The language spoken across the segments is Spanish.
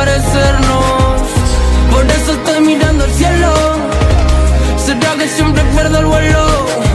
parecernos. Por eso estoy mirando al cielo. ¿Será que siempre pierdo el vuelo?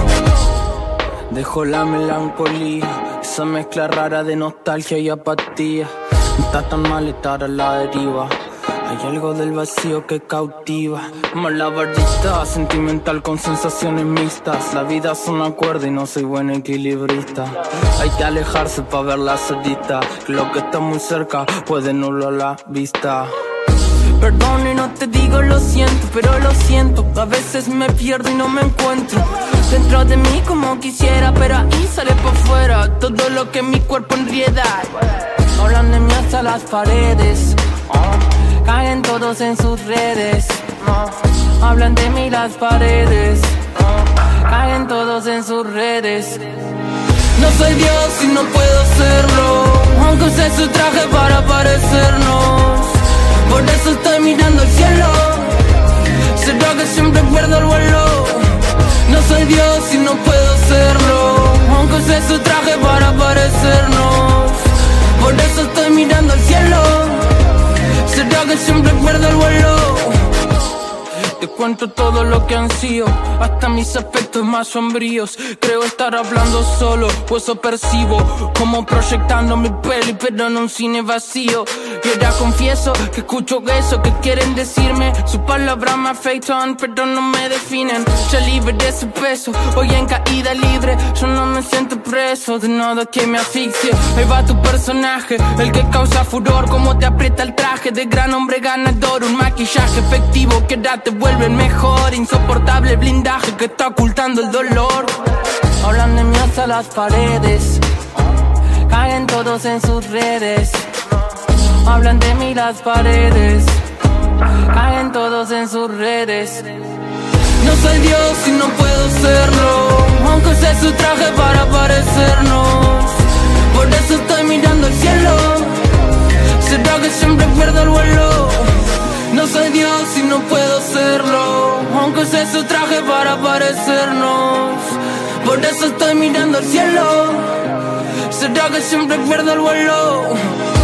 Dejo la melancolía, esa mezcla rara de nostalgia y apatía. No está tan mal estar a la deriva. Hay algo del vacío que cautiva. Malabarista, sentimental con sensaciones mixtas. La vida es una cuerda y no soy buen equilibrista. Hay que alejarse para ver la salida, que lo que está muy cerca puede nublar la vista. Perdón y no te digo lo siento, pero lo siento. A veces me pierdo y no me encuentro dentro de mí como quisiera, pero ahí sale por fuera todo lo que mi cuerpo enrieda. Hablan de mí hasta las paredes, caen todos en sus redes. Hablan de mí las paredes, caen todos en sus redes. No soy Dios y no puedo serlo, aunque use su traje para parecernos. Por eso estoy mirando al cielo. ¿Será que siempre pierdo el vuelo? No soy Dios y no puedo serlo, aunque use su traje para parecernos. Por eso estoy mirando al cielo. ¿Será que siempre pierdo el vuelo? Te cuento todo lo que han sido, hasta mis aspectos más sombríos. Creo estar hablando solo, pues eso percibo, como proyectando mi peli, pero en un cine vacío. Y ahora confieso que escucho eso que quieren decirme. Sus palabras me afectan, pero no me definen. Ya libre de ese peso, hoy en caída libre. Yo no me siento preso de nada que me asfixie. Ahí va tu personaje, el que causa furor, como te aprieta el traje de gran hombre ganador. Un maquillaje efectivo que ahora te vuelve el mejor. Insoportable blindaje que está ocultando el dolor. Hablan de mí hasta las paredes, caen todos en sus redes. Hablan de mí las paredes, caen todos en sus redes. No soy Dios y no puedo serlo, aunque use su traje para parecernos. Por eso estoy mirando al cielo. ¿Será que siempre pierdo el vuelo? No soy Dios y no puedo serlo, aunque use su traje para parecernos. Por eso estoy mirando al cielo. ¿Será que siempre pierdo el vuelo?